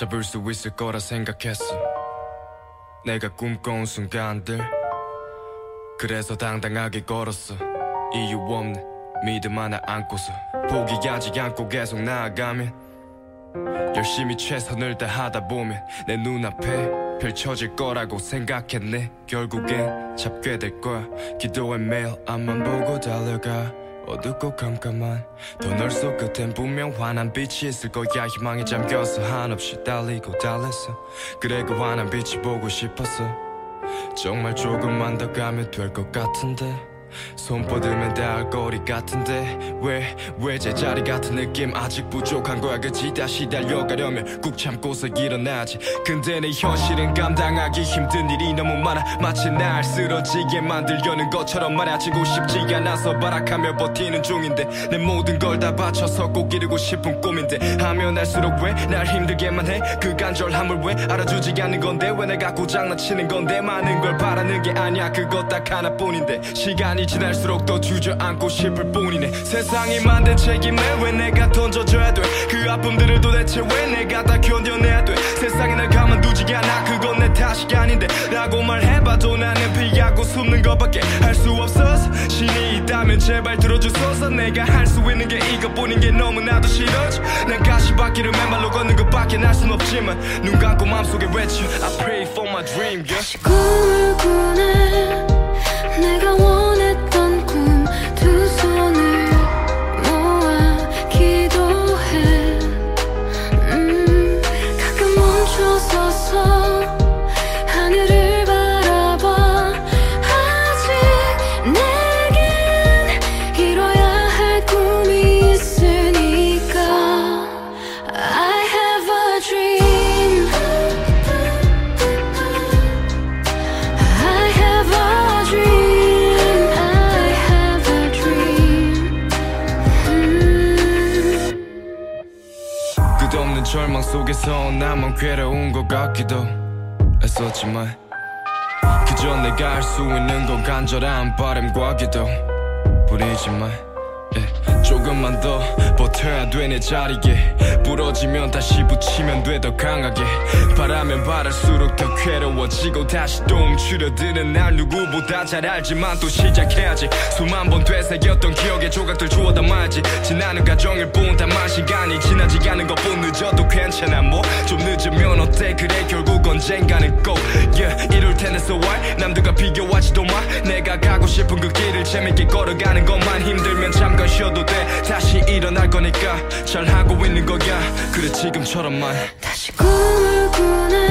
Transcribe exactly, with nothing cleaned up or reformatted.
잡을 수 있을 거라 생각했어. 내가 꿈꿔온 순간들, 그래서 당당하게 걸었어. 이유 없는 믿음 하나 안고서 포기하지 않고 계속 나아가면, 열심히 최선을 다하다 보면 내 눈앞에 펼쳐질 거라고 생각했네. 결국엔 잡게 될 거야. 기도해 매일 앞만 보고 달려가. 어둡고 깜깜한 터널 속 끝엔 분명 환한 빛이 있을 거야. 희망에 잠겨서 한없이 달리고 달랬어. 그래 그 환한 빛이 보고 싶었어. 정말 조금만 더 가면 될 것 같은데, 손 뻗으면 닿을 거리 같은데 왜, 왜 제자리 같은 느낌 아직 부족한 거야. 그치 다시 달려가려면 꾹 참고서 일어나지. 근데 내 현실은 감당하기 힘든 일이 너무 많아. 마치 날 쓰러지게 만들려는 것처럼 말야. 지고 싶지 않아서 발악하며 버티는 중인데, 내 모든 걸 다 바쳐서 꼭 이루고 싶은 꿈인데, 하면 할수록 왜 날 힘들게만 해. 그 간절함을 왜 알아주지 않는 건데, 왜 내가 고장나치는 건데. 많은 걸 바라는 게 아니야, 그것 딱 하나뿐인데, 시간이 지날수록 더 주저앉고 싶을 뿐이네. 세상이 만든 책임을 왜 내가 던져줘야 돼. 그 아픔들을 도대체 왜 내가 다 견뎌내야 돼. 세상이 날 가만두지 않아, 그건 내 탓이 아닌데 라고 말해봐도 나는 피하고 숨는 것밖에 할 수 없어서. 신이 있다면 제발 들어주소서. 내가 할 수 있는 게 이것뿐인 게 너무나도 싫어져. 난 가시밭길을 맨발로 걷는 것밖에 할 순 없지만 눈 감고 맘속에 외쳐 I pray for my dream, yeah. 다시 꿈을 꾸네. 내가 원했던 꿈 두 손을 모아 기도해. 음, 가끔 멈춰서서 하늘을 바라봐. 아직 내겐 이뤄야 할 꿈이 있으니까. I have a dream. I have a dream. 끝없는 절망 속에서 나만 괴로운 것 같기도 했었지만, 그저 내가 할 수 있는 건 간절한 바람과 기도 뿐이지만, yeah. 조금만 더 버텨야 돼 내 자리에. 부러지면 다시 붙이면 돼 더 강하게. 바라면 바랄수록 더 괴로워지고 다시 또 움츠려드는 날 누구보다 잘 알지만 또 시작해야지. 수만 번 되새겼던 기억의 조각들 주워 담아야지. 지나는 과정일 뿐 다만 시간이 지나지 않은 것뿐. 늦어도 괜찮아 뭐 좀 늦으면 어때. 그래 결국 언젠가는 꼭 yeah. 이룰 텐데 so what. 남들과 비교하지도 마. 내가 가고 싶은 그 길을 재밌게 걸어가는 것만. 힘들면 잠깐 쉬어도 돼. 다시 일어날 거니까 잘하고 있는 거야. 그래 지금처럼만. 다시 꿈을 꾸네.